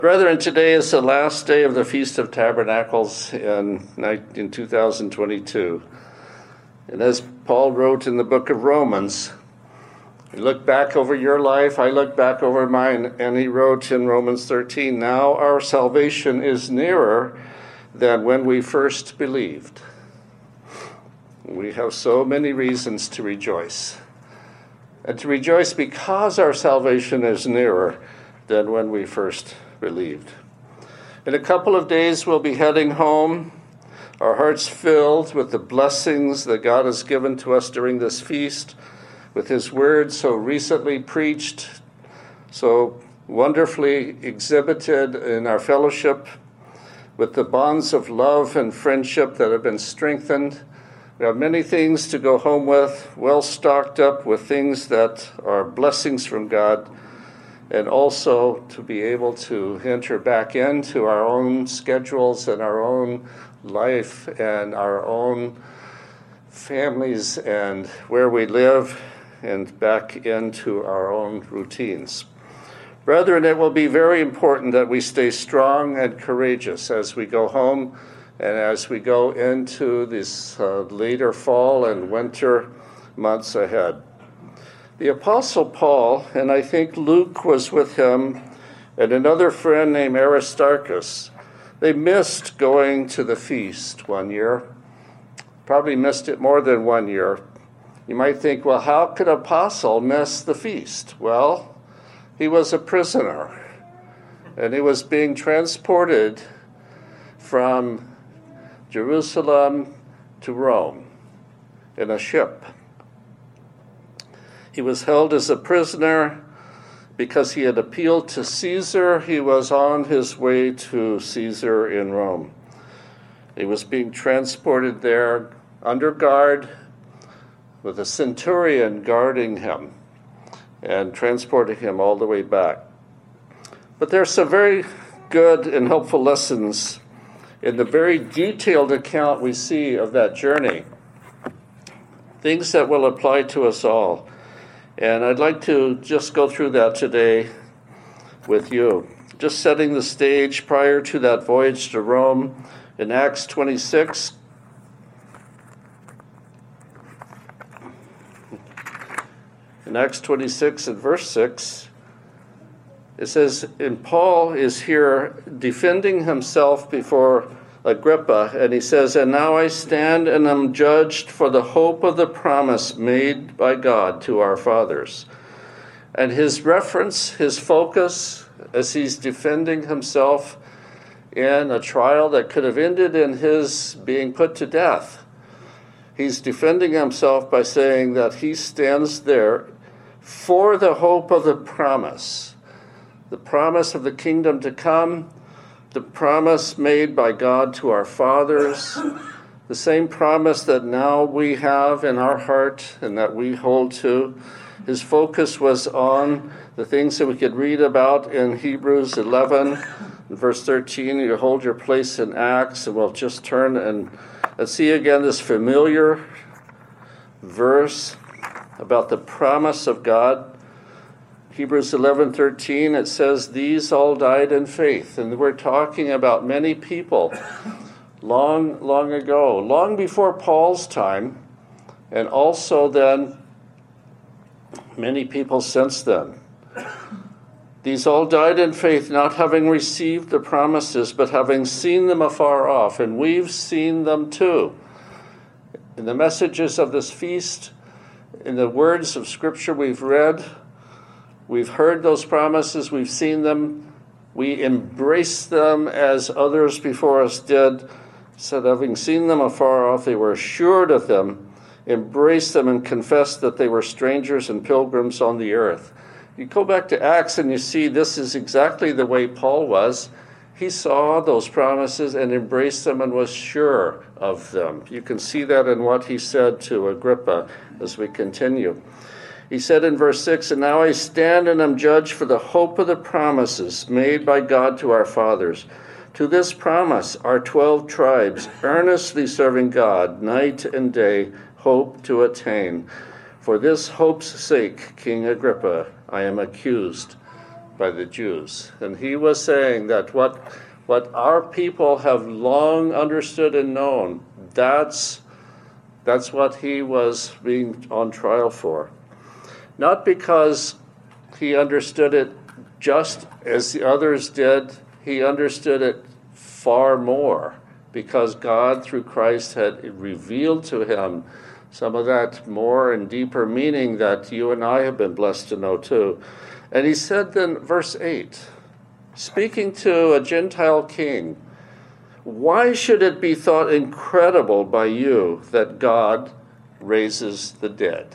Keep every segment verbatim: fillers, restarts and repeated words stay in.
Brethren, today is the last day of the Feast of Tabernacles in, in two thousand twenty-two. And as Paul wrote in the book of Romans, you look back over your life, I look back over mine, and he wrote in Romans thirteen, now our salvation is nearer than when we first believed. We have so many reasons to rejoice. And to rejoice because our salvation is nearer than when we first believed. In a couple of days, we'll be heading home, our hearts filled with the blessings that God has given to us during this feast, with his word so recently preached, so wonderfully exhibited in our fellowship, with the bonds of love and friendship that have been strengthened. We have many things to go home with, well stocked up with things that are blessings from God, and also to be able to enter back into our own schedules and our own life and our own families and where we live and back into our own routines. Brethren, it will be very important that we stay strong and courageous as we go home and as we go into this uh, later fall and winter months ahead. The Apostle Paul, and I think Luke was with him, and another friend named Aristarchus, they missed going to the feast one year. Probably missed it more than one year. You might think, well, how could an apostle miss the feast? Well, he was a prisoner, and he was being transported from Jerusalem to Rome in a ship. He was held as a prisoner because he had appealed to Caesar. He was on his way to Caesar in Rome. He was being transported there under guard with a centurion guarding him and transporting him all the way back. But there are some very good and helpful lessons in the very detailed account we see of that journey, things that will apply to us all. And I'd like to just go through that today with you. Just setting the stage prior to that voyage to Rome in Acts twenty-six. In Acts twenty-six and verse six, it says, and Paul is here defending himself before Agrippa, and he says, and now I stand and am judged for the hope of the promise made by God to our fathers. And his reference, his focus, as he's defending himself in a trial that could have ended in his being put to death, he's defending himself by saying that he stands there for the hope of the promise, the promise of the kingdom to come, the promise made by God to our fathers, the same promise that now we have in our heart and that we hold to. His focus was on the things that we could read about in Hebrews eleven, verse thirteen. You hold your place in Acts, and we'll just turn and, and see again this familiar verse about the promise of God. Hebrews eleven thirteen, it says, these all died in faith. And we're talking about many people long, long ago, long before Paul's time, and also then many people since then. These all died in faith, not having received the promises, but having seen them afar off. And we've seen them too. In the messages of this feast, in the words of Scripture we've read, we've heard those promises, we've seen them, we embrace them as others before us did. Said, having seen them afar off, they were assured of them, embraced them, and confessed that they were strangers and pilgrims on the earth. You go back to Acts and you see this is exactly the way Paul was. He saw those promises and embraced them and was sure of them. You can see that in what he said to Agrippa as we continue. He said in verse six, and now I stand and am judged for the hope of the promises made by God to our fathers. To this promise our twelve tribes, earnestly serving God night and day, hope to attain. For this hope's sake, King Agrippa, I am accused by the Jews. And he was saying that what, what our people have long understood and known, that's, that's what he was being on trial for. Not because he understood it just as the others did, he understood it far more, because God, through Christ, had revealed to him some of that more and deeper meaning that you and I have been blessed to know too. And he said then, verse eight, speaking to a Gentile king, why should it be thought incredible by you that God raises the dead?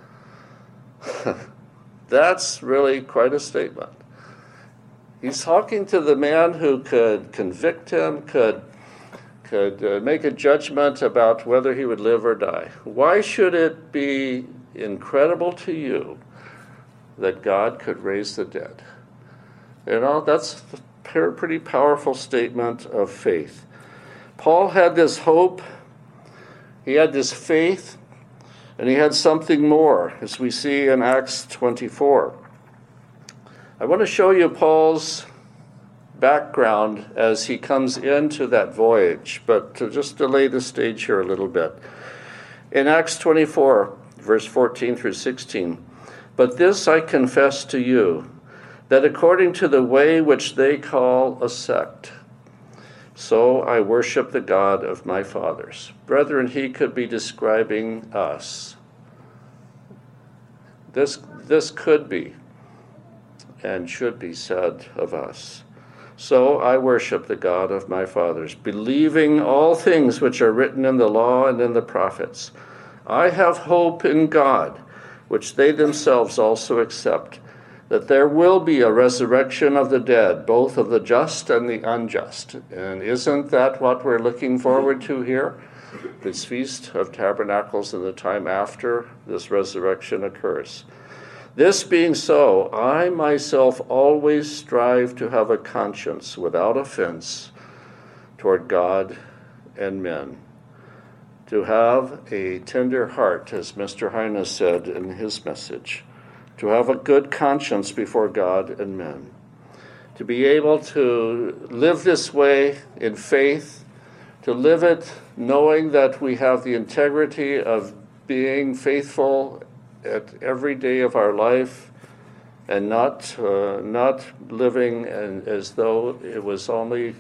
That's really quite a statement. He's talking to the man who could convict him, could could uh, make a judgment about whether he would live or die. Why should it be incredible to you that God could raise the dead? You know, that's a pretty powerful statement of faith. Paul had this hope, he had this faith, and he had something more, as we see in Acts twenty-four. I want to show you Paul's background as he comes into that voyage, but to just delay the stage here a little bit. In Acts twenty-four, verse fourteen through sixteen, but this I confess to you, that according to the way which they call a sect, so I worship the God of my fathers. Brethren, he could be describing us. This, this could be and should be said of us. So I worship the God of my fathers, believing all things which are written in the law and in the prophets. I have hope in God, which they themselves also accept, that there will be a resurrection of the dead, both of the just and the unjust. And isn't that what we're looking forward to here? This Feast of Tabernacles and the time after this resurrection occurs. This being so, I myself always strive to have a conscience without offense toward God and men, to have a tender heart, as Mister Heine said in his message, to have a good conscience before God and men, to be able to live this way in faith, to live it knowing that we have the integrity of being faithful at every day of our life, and not uh, not living and, as though it was only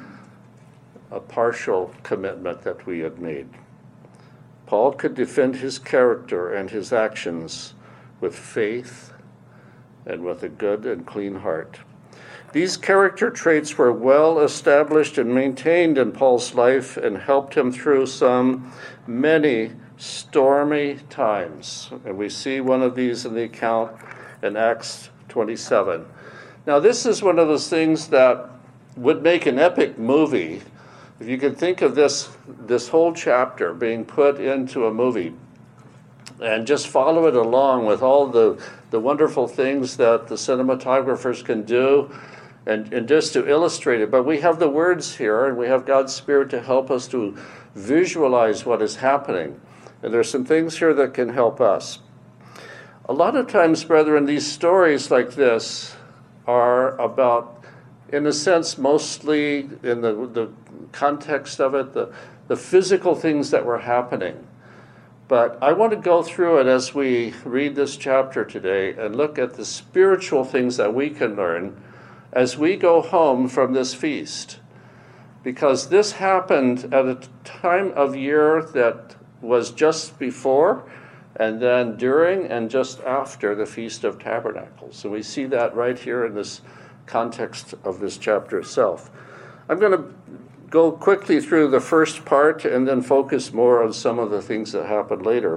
a partial commitment that we had made. Paul could defend his character and his actions with faith and with a good and clean heart. These character traits were well established and maintained in Paul's life and helped him through some many stormy times. And we see one of these in the account in Acts twenty-seven. Now, this is one of those things that would make an epic movie. If you could think of this, this whole chapter being put into a movie and just follow it along with all the, the wonderful things that the cinematographers can do, and, and just to illustrate it. But we have the words here, and we have God's Spirit to help us to visualize what is happening. And there's some things here that can help us. A lot of times, brethren, these stories like this are about, in a sense, mostly in the, the context of it, the, the physical things that were happening. But I want to go through it as we read this chapter today and look at the spiritual things that we can learn as we go home from this feast. Because this happened at a time of year that was just before, and then during, and just after the Feast of Tabernacles. And we see that right here in this context of this chapter itself. I'm going to go quickly through the first part and then focus more on some of the things that happened later.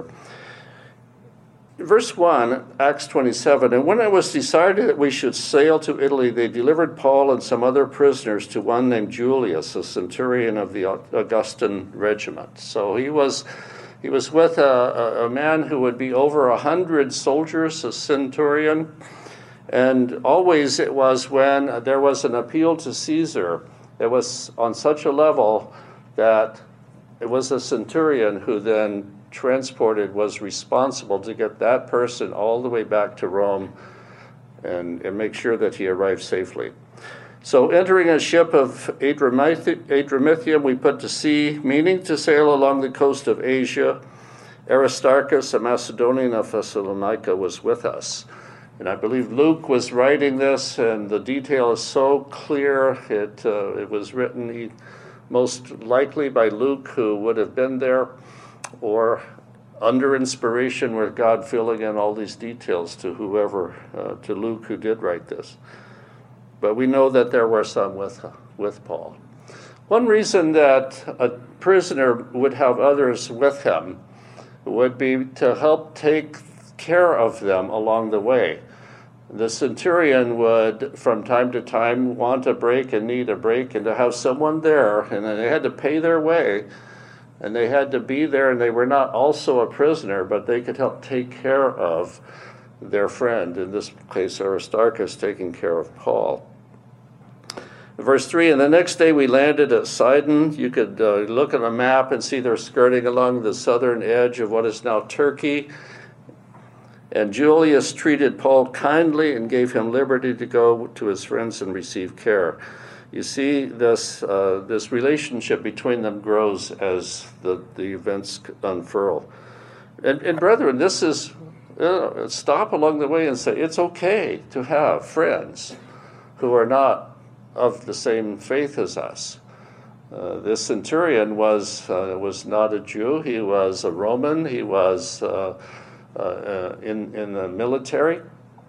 Verse one, Acts twenty-seven, and when it was decided that we should sail to Italy, they delivered Paul and some other prisoners to one named Julius, a centurion of the Augustan regiment. So he was he was with a, a man who would be over a hundred soldiers, a centurion, and always it was when there was an appeal to Caesar, it was on such a level that it was a centurion who then transported, was responsible to get that person all the way back to Rome and, and make sure that he arrived safely. So entering a ship of Adramyttium, we put to sea, meaning to sail along the coast of Asia. Aristarchus, a Macedonian of Thessalonica, was with us. And I believe Luke was writing this, and the detail is so clear. It, uh, it was written he, most likely by Luke, who would have been there, or under inspiration with God filling in all these details to whoever, uh, to Luke who did write this. But we know that there were some with, with Paul. One reason that a prisoner would have others with him would be to help take care of them along the way. The centurion would, from time to time, want a break and need a break, and to have someone there, and then they had to pay their way, and they had to be there, and they were not also a prisoner, but they could help take care of their friend, in this case Aristarchus, taking care of Paul. Verse three, and the next day we landed at Sidon. You could uh, look at a map and see they're skirting along the southern edge of what is now Turkey. And Julius treated Paul kindly and gave him liberty to go to his friends and receive care. You see, this uh, this relationship between them grows as the, the events unfurl. And, and brethren, this is, you know, stop along the way and say, it's okay to have friends who are not of the same faith as us. Uh, this centurion was uh, was not a Jew. He was a Roman. He was uh, uh, uh, in in the military,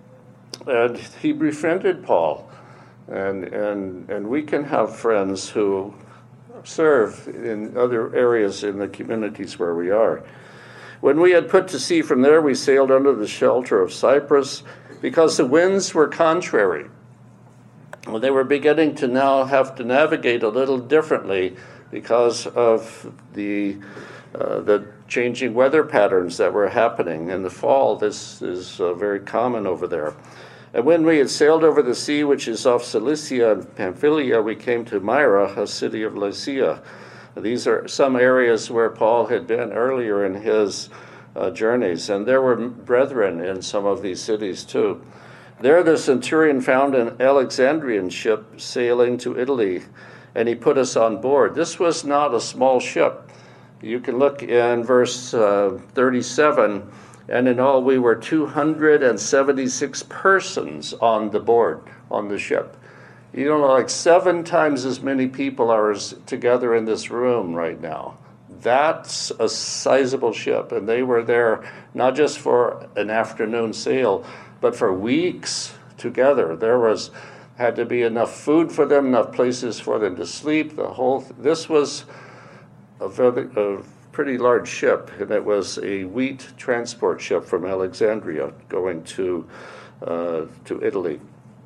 and he befriended Paul. And and and we can have friends who serve in other areas in the communities where we are. When we had put to sea from there, we sailed under the shelter of Cyprus, because the winds were contrary. Well, they were beginning to now have to navigate a little differently because of the uh, the changing weather patterns that were happening. In the fall, this is uh, very common over there. And when we had sailed over the sea, which is off Cilicia and Pamphylia, we came to Myra, a city of Lycia. These are some areas where Paul had been earlier in his uh, journeys, and there were brethren in some of these cities too. There the centurion found an Alexandrian ship sailing to Italy, and he put us on board. This was not a small ship. You can look in verse uh, thirty-seven, and in all we were two hundred seventy-six persons on the board, on the ship. You know, like seven times as many people are together in this room right now. That's a sizable ship, and they were there not just for an afternoon sail, but for weeks together. There was had to be enough food for them, enough places for them to sleep. The whole this was a very a pretty large ship, and it was a wheat transport ship from Alexandria going to uh, to Italy.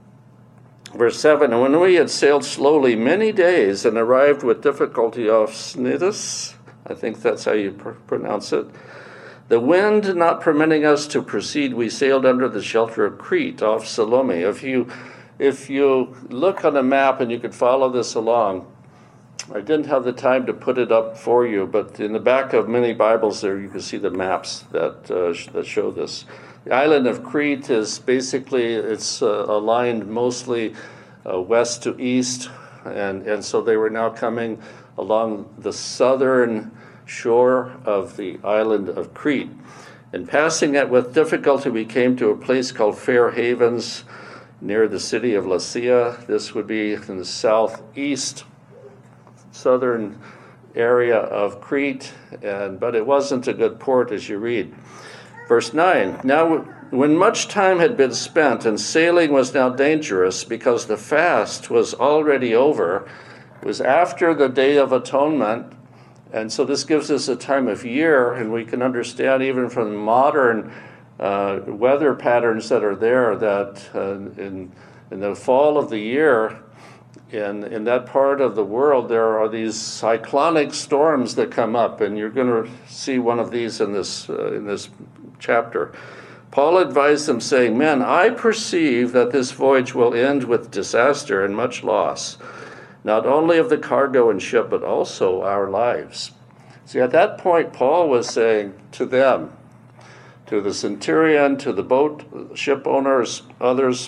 Verse seven, and when we had sailed slowly many days and arrived with difficulty off Cnidus, I think that's how you pr- pronounce it, the wind not permitting us to proceed, we sailed under the shelter of Crete off Salome. If you if you look on a map and you could follow this along, I didn't have the time to put it up for you, but in the back of many Bibles there you can see the maps that uh, sh- that show this. The island of Crete is basically, it's uh, aligned mostly uh, west to east, and, and so they were now coming along the southern shore of the island of Crete. And passing it with difficulty, we came to a place called Fair Havens near the city of Lasea. This would be in the southeast, southern area of Crete, and but it wasn't a good port as you read. Verse nine, now when much time had been spent and sailing was now dangerous because the fast was already over, it was after the Day of Atonement, and so this gives us a time of year, and we can understand even from modern uh, weather patterns that are there that uh, in, in the fall of the year, in, in that part of the world, there are these cyclonic storms that come up, and you're going to see one of these in this uh, in this chapter. Paul advised them, saying, men, I perceive that this voyage will end with disaster and much loss, not only of the cargo and ship, but also our lives. See, at that point, Paul was saying to them, to the centurion, to the boat ship owners, others.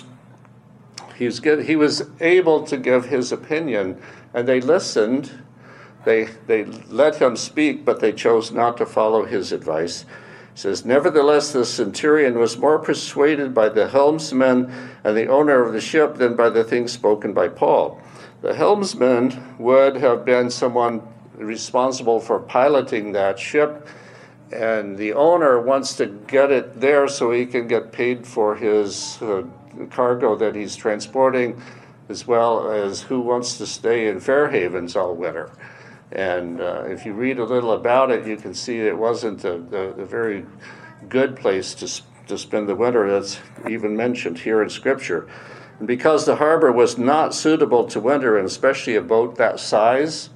He was, get, he was able to give his opinion, and they listened. They, they let him speak, but they chose not to follow his advice. It says, nevertheless, the centurion was more persuaded by the helmsman and the owner of the ship than by the things spoken by Paul. The helmsman would have been someone responsible for piloting that ship, and the owner wants to get it there so he can get paid for his uh, cargo that he's transporting, as well as who wants to stay in Fairhavens all winter. And uh, if you read a little about it, you can see it wasn't a, a, a very good place to, to spend the winter. That's even mentioned here in Scripture. And because the harbor was not suitable to winter, and especially a boat that size,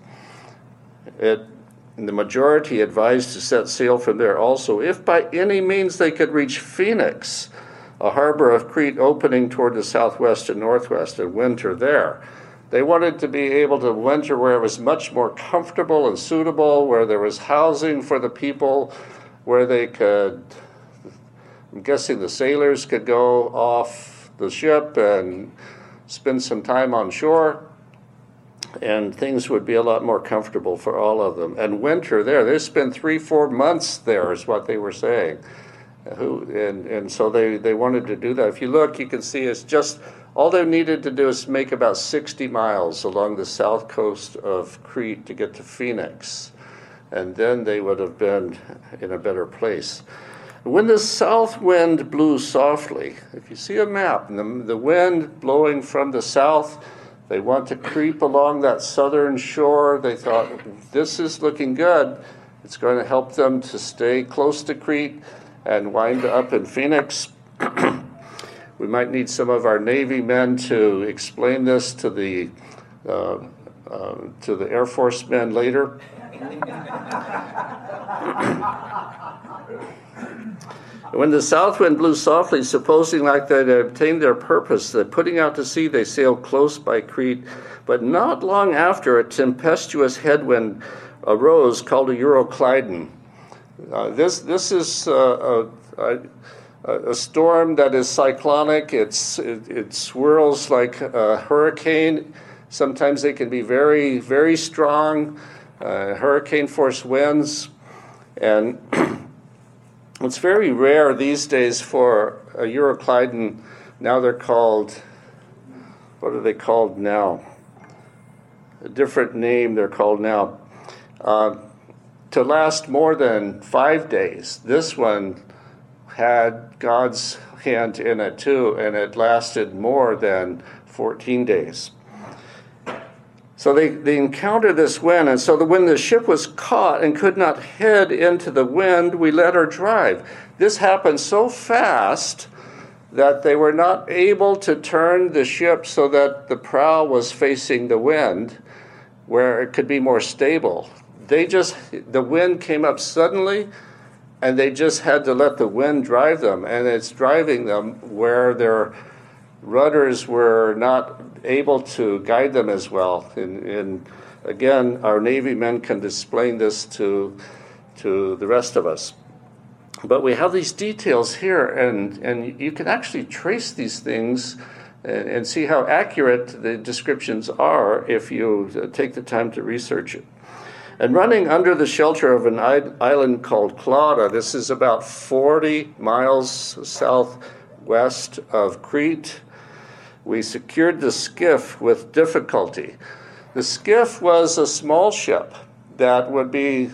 it, the majority advised to set sail from there also, if by any means they could reach Phoenix, a harbor of Crete opening toward the southwest and northwest, and winter there. They wanted to be able to winter where it was much more comfortable and suitable, where there was housing for the people, where they could, I'm guessing the sailors could go off the ship and spend some time on shore, and things would be a lot more comfortable for all of them. And winter there, they spent three, four months there is what they were saying. Who and, and so they, they wanted to do that. If you look, you can see it's just, all they needed to do is make about sixty miles along the south coast of Crete to get to Phoenix. And then they would have been in a better place. When the south wind blew softly, if you see a map, and the, the wind blowing from the south, they want to creep along that southern shore. They thought, this is looking good. It's going to help them to stay close to Crete and wind up in Phoenix. We might need some of our Navy men to explain this to the uh, uh, to the Air Force men later. When the south wind blew softly, supposing like they had obtained their purpose, that putting out to sea they sailed close by Crete, but not long after a tempestuous headwind arose called a Euroclydon. Uh, this this is uh, a, a, a storm that is cyclonic. It's it, it swirls like a hurricane. Sometimes they can be very very strong, uh, hurricane force winds, and it's very rare these days for a Euroclydon. Now they're called, what are they called now? A different name they're called now. Uh, to last more than five days. This one had God's hand in it too, and it lasted more than fourteen days. So they, they encountered this wind, and so the, when the ship was caught and could not head into the wind, we let her drive. This happened so fast that they were not able to turn the ship so that the prow was facing the wind, where it could be more stable. They just, the wind came up suddenly, and they just had to let the wind drive them, and it's driving them where their rudders were not able to guide them as well. And, and again, our Navy men can explain this to to the rest of us. But we have these details here, and, and you can actually trace these things and, and see how accurate the descriptions are if you take the time to research it. And running under the shelter of an island called Clauda, this is about forty miles southwest of Crete, we secured the skiff with difficulty. The skiff was a small ship that would be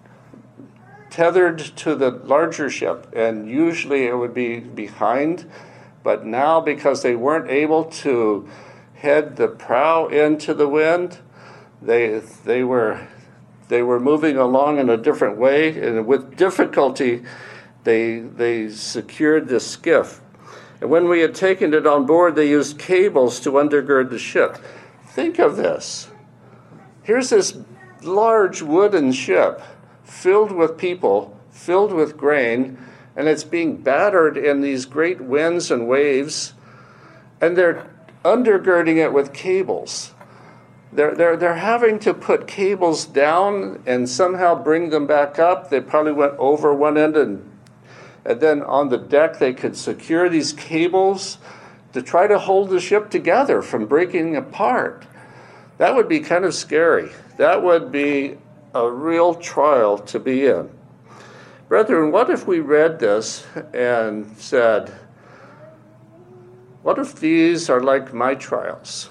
tethered to the larger ship, and usually it would be behind, but now because they weren't able to head the prow into the wind, they they were they were moving along in a different way, and with difficulty they they secured the skiff. And when we had taken it on board, they used cables to undergird the ship. Think of this. Here's this large wooden ship filled with people, filled with grain, and it's being battered in these great winds and waves, and they're undergirding it with cables. They're, they're, they're having to put cables down and somehow bring them back up. They probably went over one end and and then on the deck they could secure these cables to try to hold the ship together from breaking apart. That would be kind of scary. That would be a real trial to be in. Brethren, what if we read this and said, what if these are like my trials?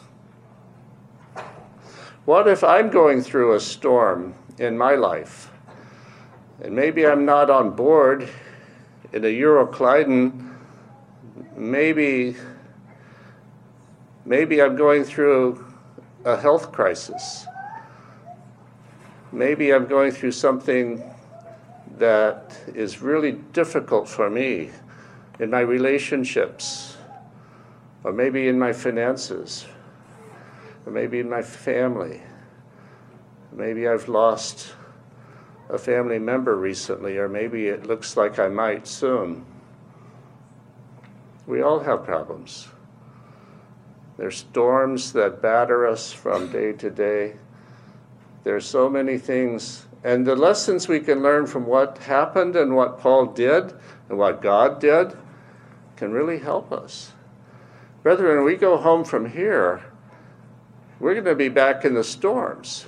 What if I'm going through a storm in my life, and maybe I'm not on board in a Euroclydon, maybe, maybe I'm going through a health crisis. Maybe I'm going through something that is really difficult for me in my relationships, or maybe in my finances, or maybe in my family. Maybe I've lost a family member recently, or maybe it looks like I might soon. We all have problems. There's storms that batter us from day to day. There's so many things. And the lessons we can learn from what happened and what Paul did and what God did can really help us. Brethren, when we go home from here, we're going to be back in the storms.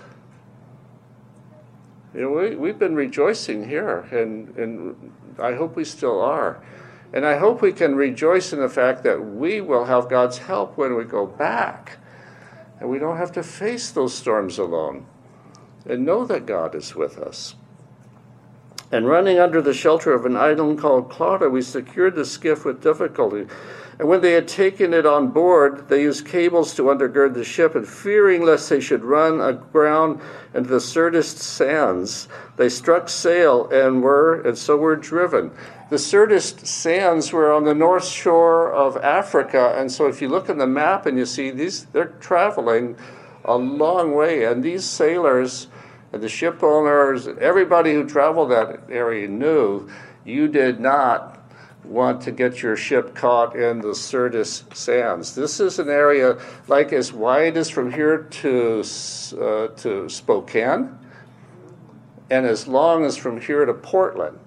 You know, we, we've been rejoicing here, and, and I hope we still are. And I hope we can rejoice in the fact that we will have God's help when we go back. And we don't have to face those storms alone. And know that God is with us. And running under the shelter of an island called Clauda, we secured the skiff with difficulty. And when they had taken it on board, they used cables to undergird the ship, and fearing lest they should run aground into the Syrtis sands, they struck sail and were, and so were driven. The Syrtis sands were on the north shore of Africa, and so if you look at the map and you see these, they're traveling a long way, and these sailors and the ship owners, everybody who traveled that area knew you did not want to get your ship caught in the Syrtis sands. This is an area like as wide as from here to uh, to Spokane, and as long as from here to Portland.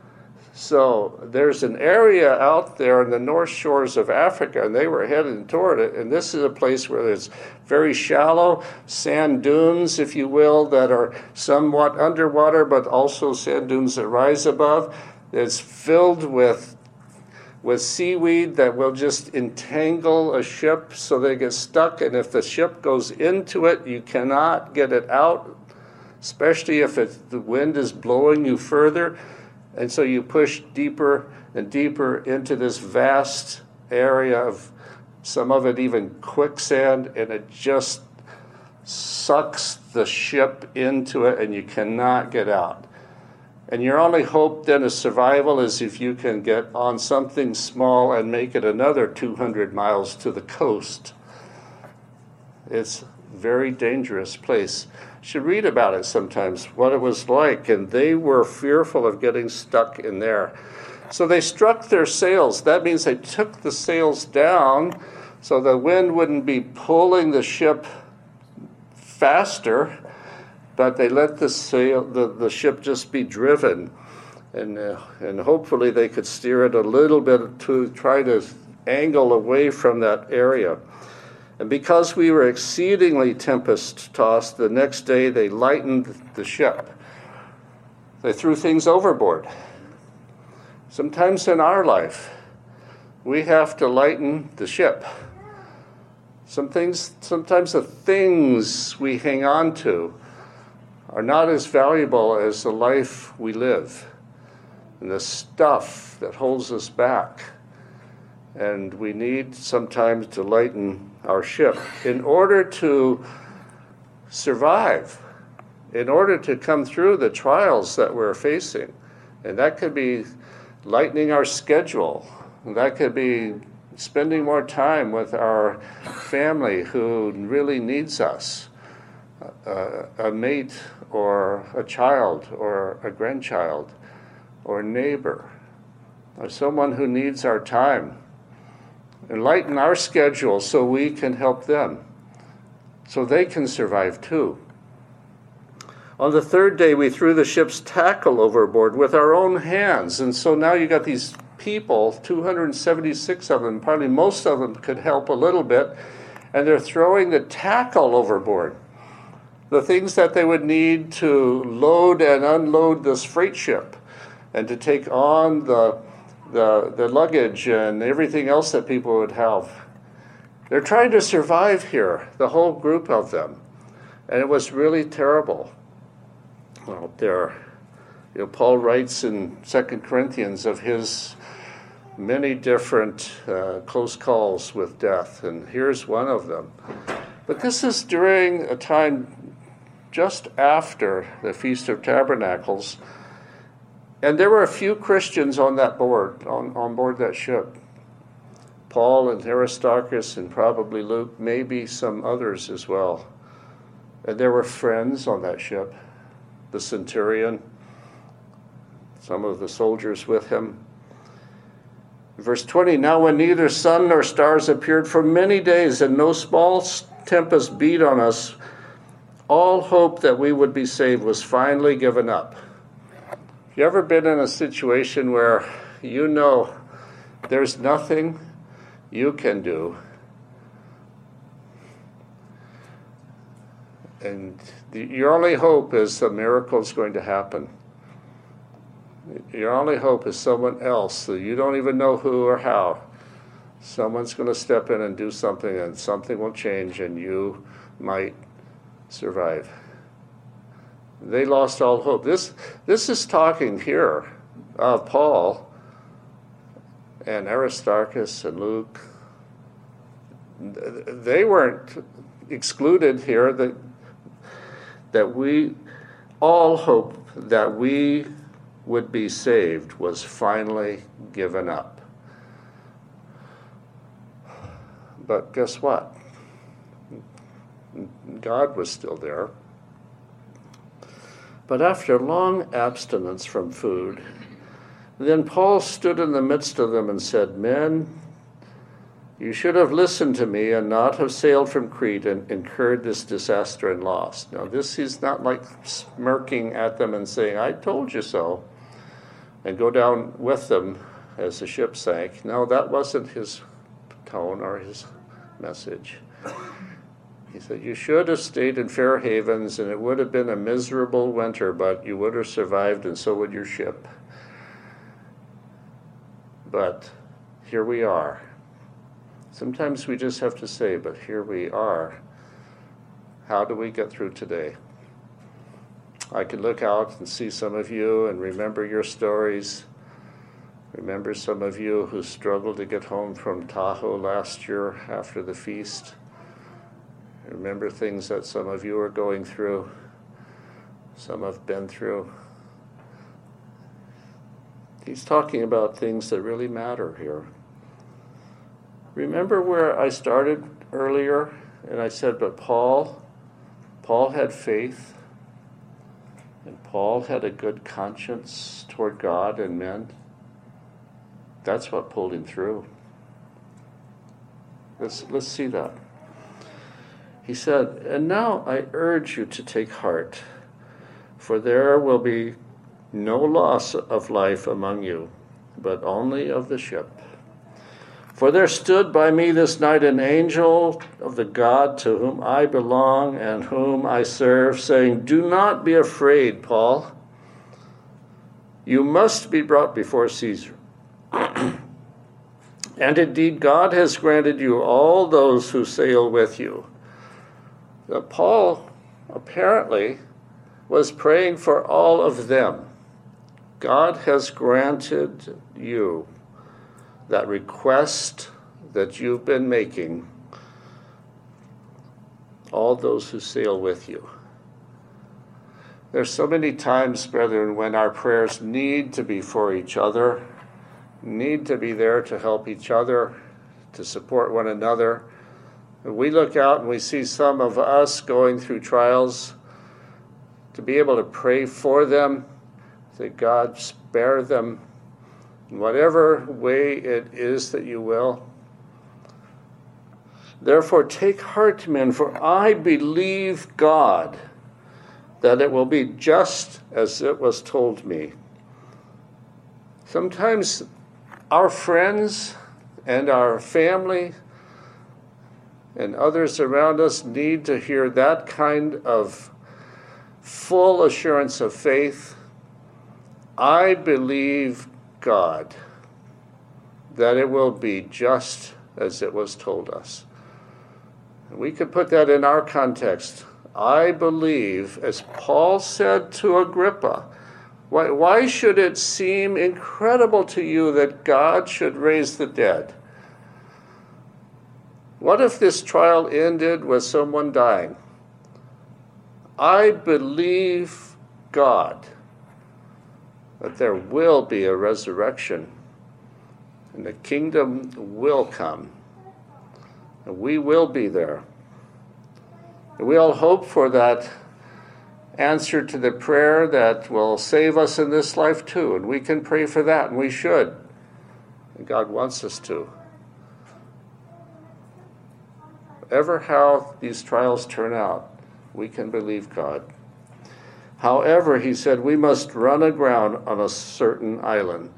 So there's an area out there in the north shores of Africa, and they were heading toward it. And this is a place where there's very shallow sand dunes, if you will, that are somewhat underwater, but also sand dunes that rise above. It's filled with with seaweed that will just entangle a ship so they get stuck. And if the ship goes into it, you cannot get it out, especially if it, the wind is blowing you further. And so you push deeper and deeper into this vast area of, some of it even quicksand, and it just sucks the ship into it, and you cannot get out. And your only hope then of survival is if you can get on something small and make it another two hundred miles to the coast. It's a very dangerous place. You should read about it sometimes, what it was like, and they were fearful of getting stuck in there. So they struck their sails. That means they took the sails down so the wind wouldn't be pulling the ship faster, but they let the sail, the, the ship just be driven, and uh, and hopefully they could steer it a little bit to try to angle away from that area. And because we were exceedingly tempest-tossed, the next day they lightened the ship. They threw things overboard. Sometimes in our life, we have to lighten the ship. Some things, sometimes the things we hang on to are not as valuable as the life we live and the stuff that holds us back. And we need sometimes to lighten our ship in order to survive, in order to come through the trials that we're facing. And that could be lightening our schedule. That could be spending more time with our family who really needs us, uh, a mate or a child or a grandchild or a neighbor or someone who needs our time. And lighten our schedule so we can help them, so they can survive too. On the third day, we threw the ship's tackle overboard with our own hands. And so now you got these people, two hundred seventy-six of them, probably most of them could help a little bit, and they're throwing the tackle overboard. The things that they would need to load and unload this freight ship and to take on the, the, the luggage and everything else that people would have. They're trying to survive here, the whole group of them. And it was really terrible out there. You know, Paul writes in Second Corinthians of his many different uh, close calls with death, and here's one of them. But this is during a time just after the Feast of Tabernacles, and there were a few Christians on that board, on, on board that ship. Paul and Aristarchus and probably Luke, maybe some others as well. And there were friends on that ship, the centurion, some of the soldiers with him. Verse twenty, now when neither sun nor stars appeared for many days and no small tempest beat on us, all hope that we would be saved was finally given up. Have you ever been in a situation where you know there's nothing you can do, and the, your only hope is a miracle is going to happen? Your only hope is someone else that you don't even know who or how. Someone's going to step in and do something, and something will change, and you might survive. They lost all hope. This, this is talking here of Paul and Aristarchus and Luke. They weren't excluded here. That, that we, all hope that we would be saved was finally given up. But guess what? God was still there. But after long abstinence from food, then Paul stood in the midst of them and said, men, you should have listened to me and not have sailed from Crete and incurred this disaster and loss. Now, this is not like smirking at them and saying, I told you so, and go down with them as the ship sank. No, that wasn't his tone or his message. He said, you should have stayed in Fair Havens, and it would have been a miserable winter, but you would have survived, and so would your ship. But here we are. Sometimes we just have to say, but here we are. How do we get through today? I could look out and see some of you and remember your stories. Remember some of you who struggled to get home from Tahoe last year after the feast. Remember things that some of you are going through, some have been through. He's talking about things that really matter here. Remember where I started earlier and I said, but Paul, Paul had faith, and Paul had a good conscience toward God and men. That's what pulled him through. Let's, let's see that. He said, and now I urge you to take heart, for there will be no loss of life among you, but only of the ship. For there stood by me this night an angel of the God to whom I belong and whom I serve, saying, do not be afraid, Paul. You must be brought before Caesar. And indeed, God has granted you all those who sail with you. Now, Paul apparently was praying for all of them. God has granted you that request that you've been making, all those who sail with you. There's so many times, brethren, when our prayers need to be for each other, need to be there to help each other, to support one another. We look out and we see some of us going through trials, to be able to pray for them, that God spare them in whatever way it is that you will. Therefore take heart, men, for I believe God that it will be just as it was told me. Sometimes our friends and our family and others around us need to hear that kind of full assurance of faith. I believe God, that it will be just as it was told us. We could put that in our context. I believe, as Paul said to Agrippa, why, why should it seem incredible to you that God should raise the dead? What if this trial ended with someone dying? I believe God that there will be a resurrection and the kingdom will come and we will be there. And we all hope for that answer to the prayer that will save us in this life too. And we can pray for that, and we should. And God wants us to. Whatever how these trials turn out, we can believe God. However, he said, we must run aground on a certain island.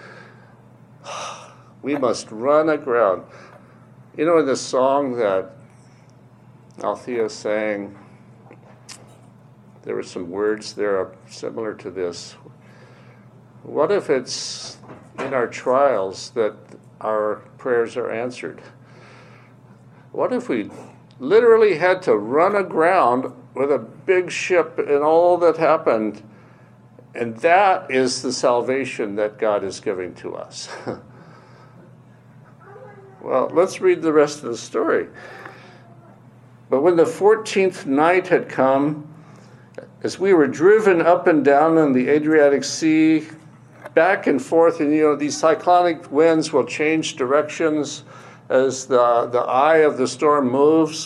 We must run aground. You know, in the song that Althea sang, there were some words there similar to this. What if it's in our trials that our prayers are answered? What if we literally had to run aground with a big ship and all that happened, and that is the salvation that God is giving to us? Well, let's read the rest of the story. But when the fourteenth night had come, as we were driven up and down in the Adriatic Sea, back and forth, and you know, these cyclonic winds will change directions as the, the eye of the storm moves.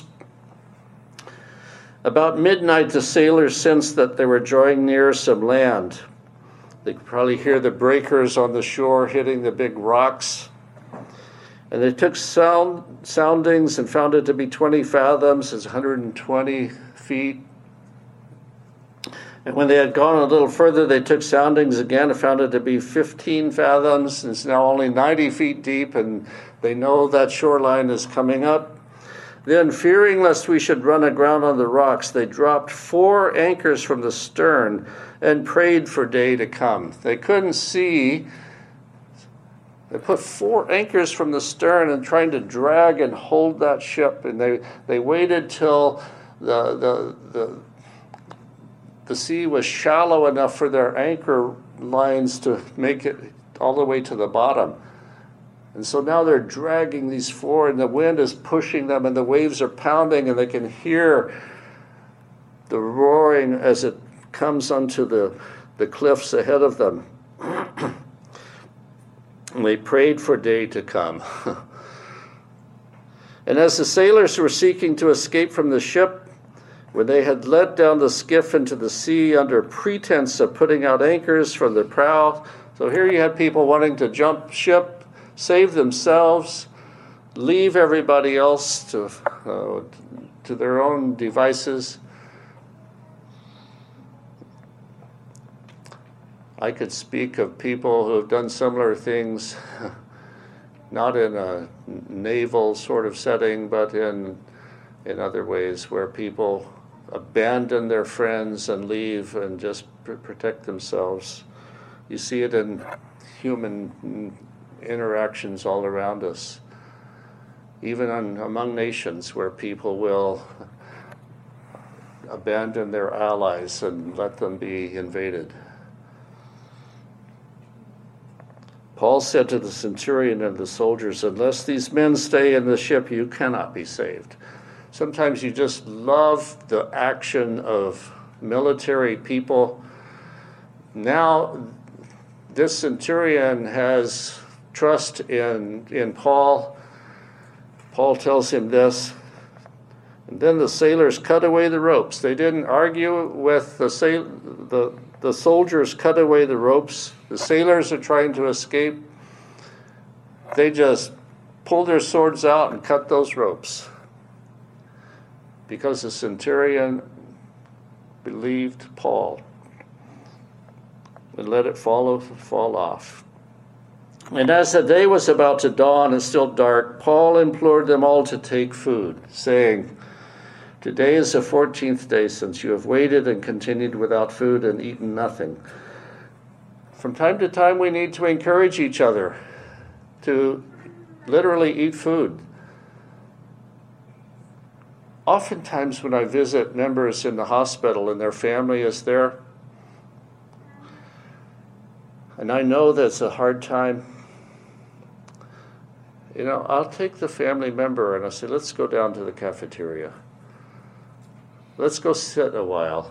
About midnight, the sailors sensed that they were drawing near some land. They could probably hear the breakers on the shore hitting the big rocks. And they took sound, soundings and found it to be twenty fathoms, it's one hundred twenty feet. And when they had gone a little further, they took soundings again and found it to be fifteen fathoms. And it's now only ninety feet deep, and they know that shoreline is coming up. Then, fearing lest we should run aground on the rocks, they dropped four anchors from the stern and prayed for day to come. They couldn't see. They put four anchors from the stern and trying to drag and hold that ship. And they, they waited till the, the, the, the sea was shallow enough for their anchor lines to make it all the way to the bottom. And so now they're dragging these four, and the wind is pushing them, and the waves are pounding, and they can hear the roaring as it comes onto the, the cliffs ahead of them. And they prayed for day to come. And as the sailors were seeking to escape from the ship, when they had let down the skiff into the sea under pretense of putting out anchors from the prow, so here you had people wanting to jump ship, save themselves, leave everybody else to uh, to their own devices. I could speak of people who have done similar things, not in a naval sort of setting, but in in other ways where people abandon their friends and leave and just pr- protect themselves. You see it in human interactions all around us, even on, among nations where people will abandon their allies and let them be invaded. Paul said to the centurion and the soldiers, unless these men stay in the ship, you cannot be saved. Sometimes you just love the action of military people. Now, this centurion has trust in, in Paul. Paul tells him this. And then the sailors cut away the ropes. They didn't argue with the sail- the the soldiers cut away the ropes. The sailors are trying to escape. They just pulled their swords out and cut those ropes. Because the centurion believed Paul and let it fall, fall off. And as the day was about to dawn and still dark, Paul implored them all to take food, saying, "Today is the fourteenth day since you have waited and continued without food and eaten nothing." From time to time, we need to encourage each other to literally eat food. Oftentimes when I visit members in the hospital and their family is there, and I know that's a hard time, you know, I'll take the family member and I'll say, let's go down to the cafeteria. Let's go sit a while.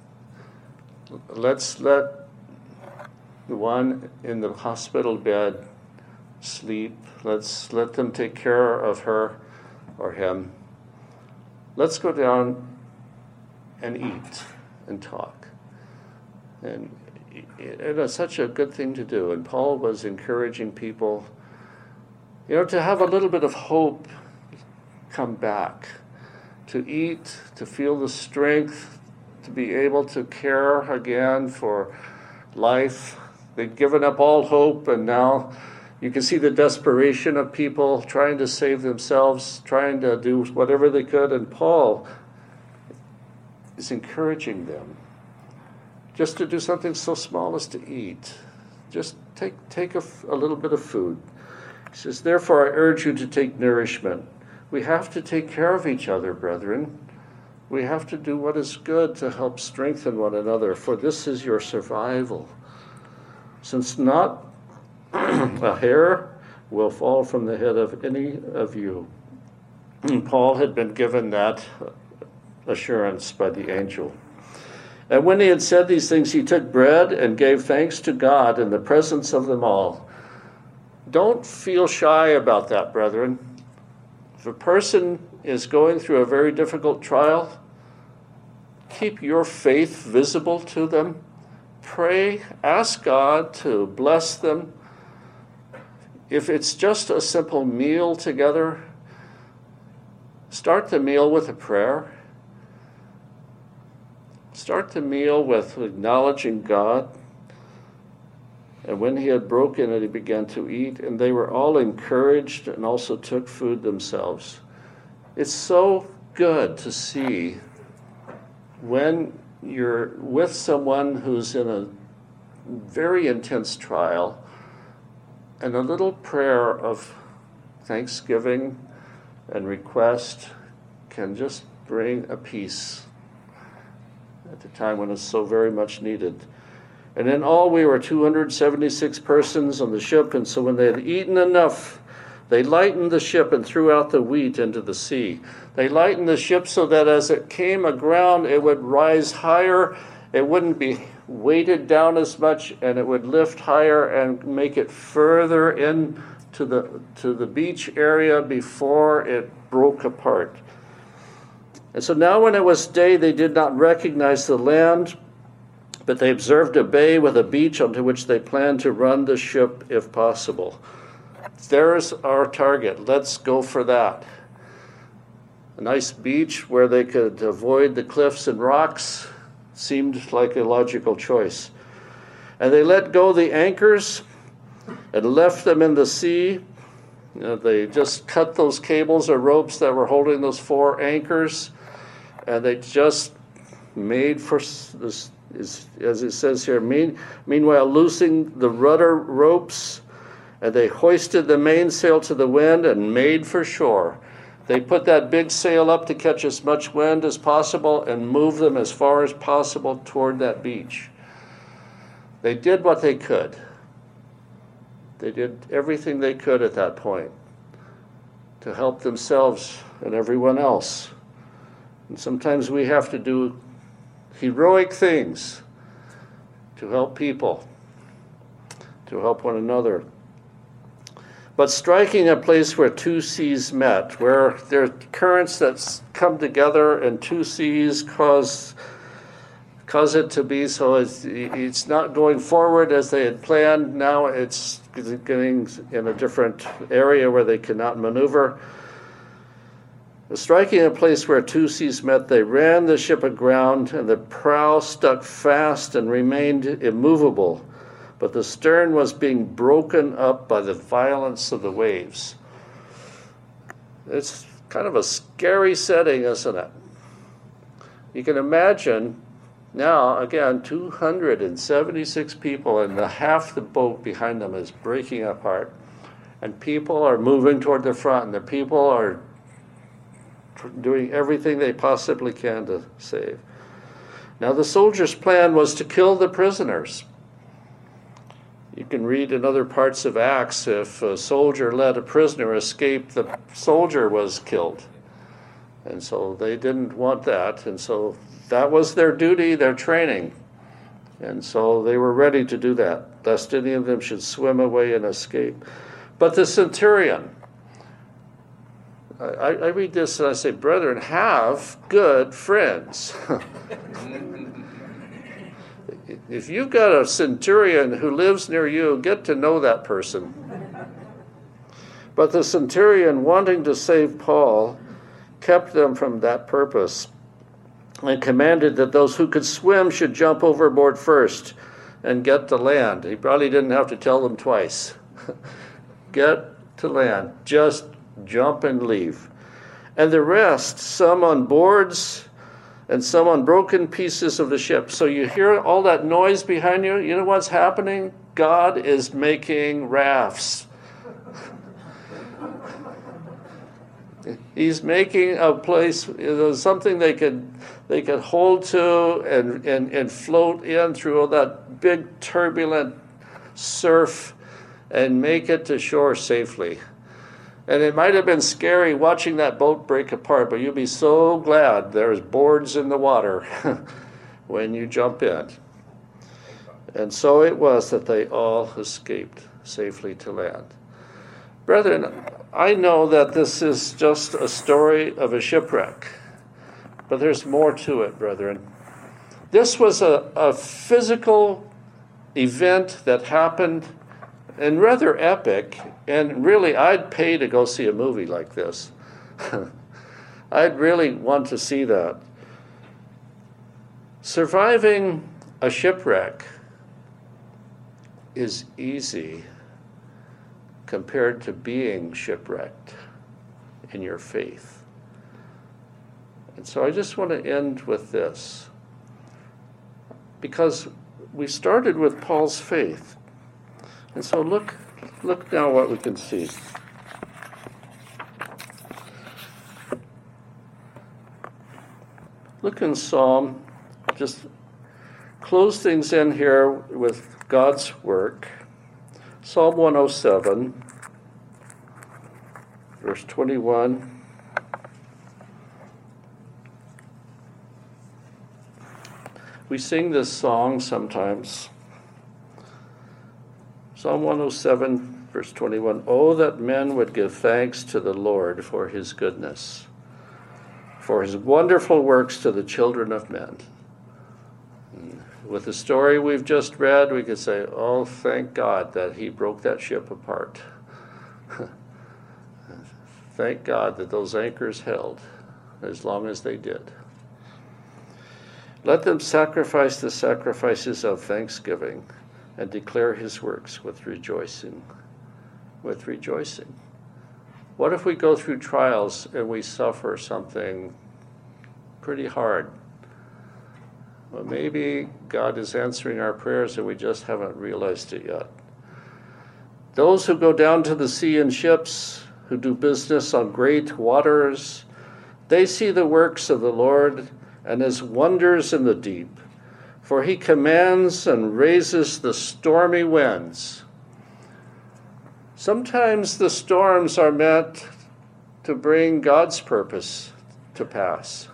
Let's let the one in the hospital bed sleep. Let's let them take care of her or him. Let's go down and eat and talk. And it is such a good thing to do. And Paul was encouraging people, you know, to have a little bit of hope come back, to eat, to feel the strength, to be able to care again for life. They'd given up all hope, and now you can see the desperation of people trying to save themselves, trying to do whatever they could, and Paul is encouraging them just to do something so small as to eat. Just take take a, a little bit of food. He says, "Therefore I urge you to take nourishment." We have to take care of each other, brethren. We have to do what is good to help strengthen one another, for this is your survival. Since not a hair will fall from the head of any of you. And Paul had been given that assurance by the angel. And when he had said these things, he took bread and gave thanks to God in the presence of them all. Don't feel shy about that, brethren. If a person is going through a very difficult trial, keep your faith visible to them. Pray, ask God to bless them. If it's just a simple meal together, start the meal with a prayer. Start the meal with acknowledging God. And when he had broken it, he began to eat, and they were all encouraged and also took food themselves. It's so good to see when you're with someone who's in a very intense trial, and a little prayer of thanksgiving and request can just bring a peace at the time when it's so very much needed. And in all, we were two hundred seventy-six persons on the ship, and so when they had eaten enough, they lightened the ship and threw out the wheat into the sea. They lightened the ship so that as it came aground, it would rise higher. It wouldn't be weighted down as much, and it would lift higher and make it further in to the, to the beach area before it broke apart. And so now when it was day, they did not recognize the land, but they observed a bay with a beach onto which they planned to run the ship if possible. There's our target. Let's go for that. A nice beach where they could avoid the cliffs and rocks seemed like a logical choice. And they let go the anchors and left them in the sea. You know, they just cut those cables or ropes that were holding those four anchors, and they just made for this, is, as it says here, mean, meanwhile loosing the rudder ropes, and they hoisted the mainsail to the wind and made for shore. They put that big sail up to catch as much wind as possible and move them as far as possible toward that beach. They did what they could. They did everything they could at that point to help themselves and everyone else. And sometimes we have to do heroic things to help people, to help one another. But striking a place where two seas met, where there are currents that come together and two seas cause cause it to be so it's, it's not going forward as they had planned. Now it's getting in a different area where they cannot maneuver. Striking a place where two seas met, they ran the ship aground, and the prow stuck fast and remained immovable, but the stern was being broken up by the violence of the waves. It's kind of a scary setting, isn't it? You can imagine now, again, two hundred seventy-six people, and the half the boat behind them is breaking apart. And people are moving toward the front, and the people are doing everything they possibly can to save. Now, the soldiers' plan was to kill the prisoners. You can read in other parts of Acts, if a soldier let a prisoner escape, the soldier was killed. And so they didn't want that, and so that was their duty, their training. And so they were ready to do that, lest any of them should swim away and escape. But the centurion, I, I read this and I say, brethren, have good friends. If you've got a centurion who lives near you, get to know that person. But the centurion, wanting to save Paul, kept them from that purpose and commanded that those who could swim should jump overboard first and get to land. He probably didn't have to tell them twice. Get to land. Just jump and leave. And the rest, some on boards and some on broken pieces of the ship. So you hear all that noise behind you? You know what's happening? God is making rafts. He's making a place, you know, something they could they could hold to and, and, and float in through all that big turbulent surf and make it to shore safely. And it might have been scary watching that boat break apart, but you'll be so glad there's boards in the water when you jump in. And so it was that they all escaped safely to land. Brethren, I know that this is just a story of a shipwreck, but there's more to it, brethren. This was a, a physical event that happened and rather epic, and really I'd pay to go see a movie like this. I'd really want to see that. Surviving a shipwreck is easy compared to being shipwrecked in your faith. And so I just want to end with this, because we started with Paul's faith. And so look, look now what we can see. Look in Psalm, just close things in here with God's work. Psalm one oh seven, verse twenty-one. We sing this song sometimes. Psalm one oh seven, verse twenty-one. Oh, that men would give thanks to the Lord for his goodness, for his wonderful works to the children of men. With the story we've just read, we could say, oh, thank God that he broke that ship apart. Thank God that those anchors held as long as they did. Let them sacrifice the sacrifices of thanksgiving and declare his works with rejoicing. With rejoicing. What if we go through trials and we suffer something pretty hard? Well, maybe God is answering our prayers and we just haven't realized it yet. Those who go down to the sea in ships, who do business on great waters, they see the works of the Lord and his wonders in the deep. For he commands and raises the stormy winds. Sometimes the storms are meant to bring God's purpose to pass.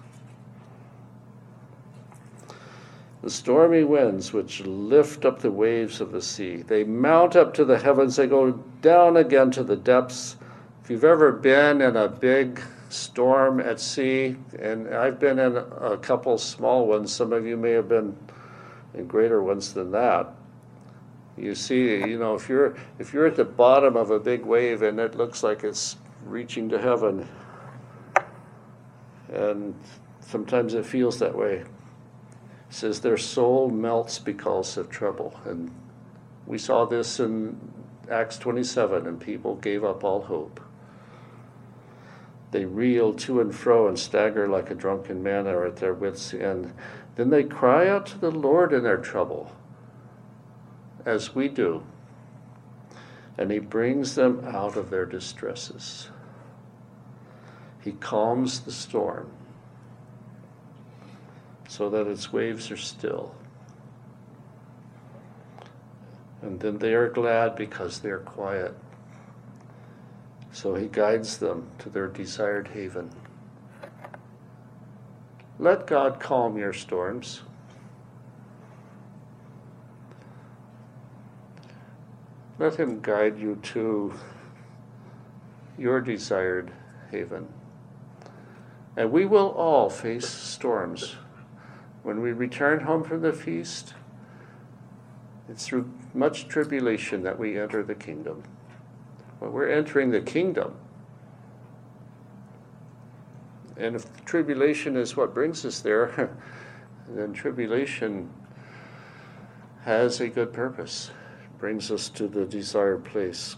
The stormy winds which lift up the waves of the sea. They mount up to the heavens, they go down again to the depths. If you've ever been in a big storm at sea, and I've been in a couple small ones, some of you may have been in greater ones than that. You see, you know, if you're if you're at the bottom of a big wave and it looks like it's reaching to heaven, And sometimes it feels that way. It says their soul melts because of trouble. And we saw this in Acts twenty-seven, and people gave up all hope. They reel to and fro and stagger like a drunken man or at their wits' end. Then they cry out to the Lord in their trouble, as we do, and he brings them out of their distresses. He calms the storm so that its waves are still. And then they are glad because they are quiet. So he guides them to their desired haven. Let God calm your storms. Let him guide you to your desired haven. And we will all face storms. When we return home from the feast, it's through much tribulation that we enter the kingdom. When we're entering the kingdom, and if tribulation is what brings us there, then tribulation has a good purpose. It brings us to the desired place.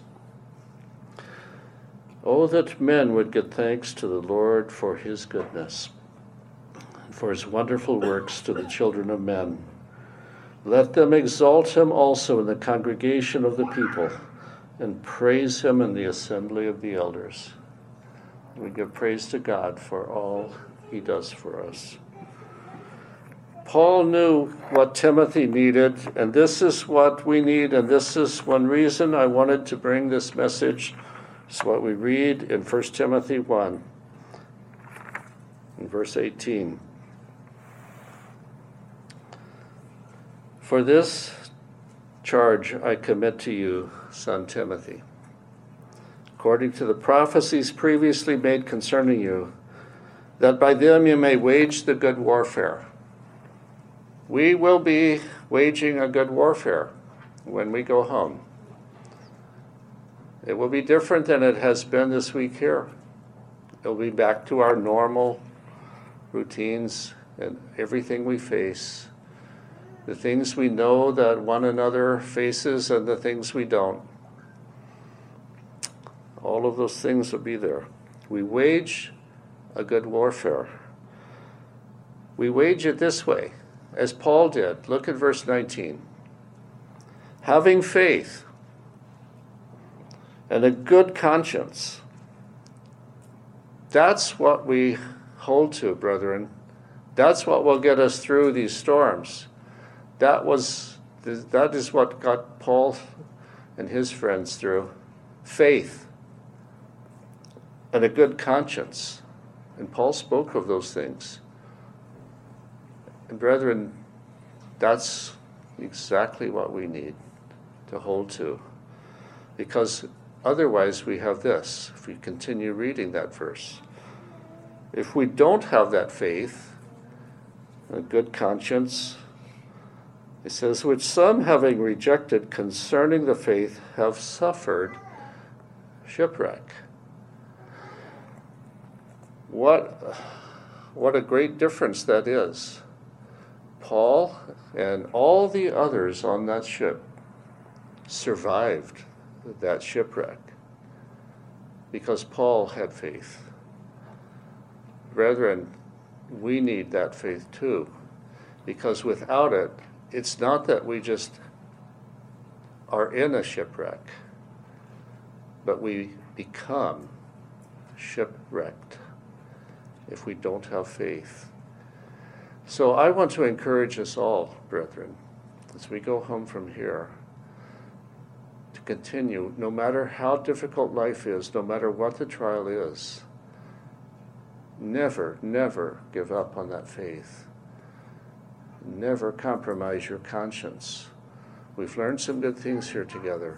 Oh, that men would give thanks to the Lord for his goodness, and for his wonderful works to the children of men. Let them exalt him also in the congregation of the people, and praise him in the assembly of the elders. We give praise to God for all he does for us. Paul knew what Timothy needed, and this is what we need, and this is one reason I wanted to bring this message. It's what we read in First Timothy one, in verse eighteen. For this charge I commit to you, son Timothy, according to the prophecies previously made concerning you, that by them you may wage the good warfare. We will be waging a good warfare when we go home. It will be different than it has been this week here. It will be back to our normal routines and everything we face, the things we know that one another faces and the things we don't. All of those things will be there. We wage a good warfare. We wage it this way, as Paul did. Look at verse nineteen. Having faith and a good conscience. That's what we hold to, brethren. That's what will get us through these storms. That was that is what got Paul and his friends through. Faith and a good conscience. And Paul spoke of those things. And brethren, that's exactly what we need to hold to. Because otherwise we have this, if we continue reading that verse. If we don't have that faith, a good conscience, it says, which some having rejected concerning the faith have suffered shipwreck. What, what a great difference that is. Paul and all the others on that ship survived that shipwreck because Paul had faith. Brethren, we need that faith too, because without it, it's not that we just are in a shipwreck, but we become shipwrecked if we don't have faith. So I want to encourage us all, brethren, as we go home from here, to continue, no matter how difficult life is, no matter what the trial is, never, never give up on that faith. Never compromise your conscience. We've learned some good things here together.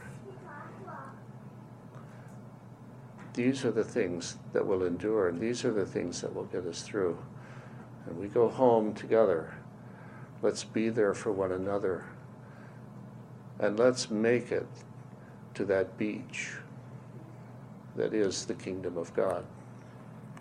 These are the things that will endure, and these are the things that will get us through. And we go home together. Let's be there for one another. And let's make it to that beach that is the kingdom of God.